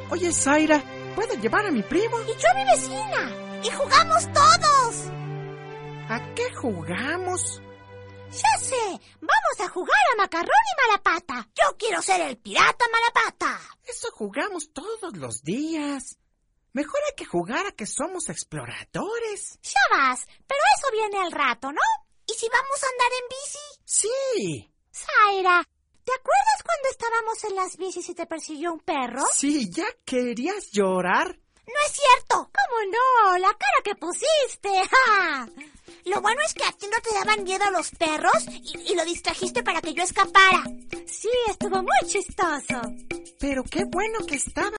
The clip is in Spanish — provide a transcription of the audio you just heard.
Oye, Zaira, ¿puedo llevar a mi primo? Y yo a mi vecina. Y jugamos todos. ¿A qué jugamos? Ya sé, vamos a jugar a Macarrón y Malapata. Yo quiero ser el pirata Malapata. Eso jugamos todos los días. Mejor hay que jugar a que somos exploradores. Ya vas, pero eso viene al rato, ¿no? ¿Y si vamos a andar en bici? Sí. Zaira, ¿te acuerdas cuando estábamos en las bicis y te persiguió un perro? Sí, ¿ya querías llorar? No es cierto. ¿Cómo no? La cara que pusiste. ¡Ja! Lo bueno es que a ti no te daban miedo los perros y lo distrajiste para que yo escapara. Sí, estuvo muy chistoso. Pero qué bueno que estaba